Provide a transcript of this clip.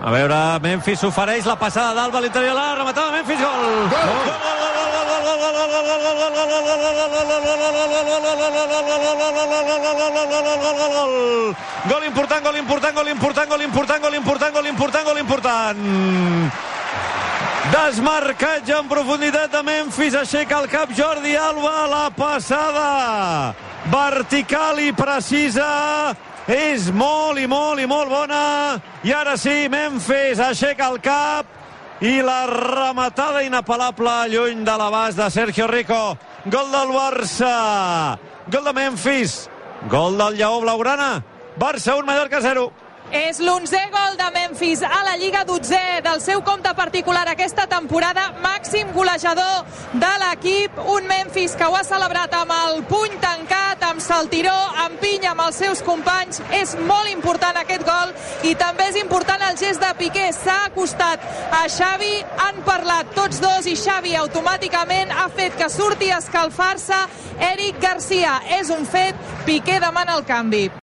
A veure, Memphis s'ofereix, la passada d'Alba a l'interior de l'àrea, rematada Memphis, gol! Gol important, gol important, gol important, gol important, gol important, gol important, gol important. Desmarcatge en profunditat de Memphis, aixeca el cap Jordi Alba, la passada vertical i precisa és molt i molt i molt bona, i ara sí, Memphis aixeca el cap i la rematada inapel·lable lluny de l'abast de Sergio Rico. Gol del Barça, gol de Memphis, gol del Lleó Blaugrana. Barça 1, Mallorca 0. És l'11è gol de Memphis a la Lliga, 12è del seu compte particular aquesta temporada, màxim golejador de l'equip, un Memphis que ho ha celebrat amb el puny tancat, amb saltiró, amb pinya amb els seus companys. És molt important aquest gol, i també és important el gest de Piqué, s'ha acostat a Xavi, han parlat tots dos i Xavi automàticament ha fet que surti a escalfar-se Eric Garcia. És un fet, Piqué demana el canvi.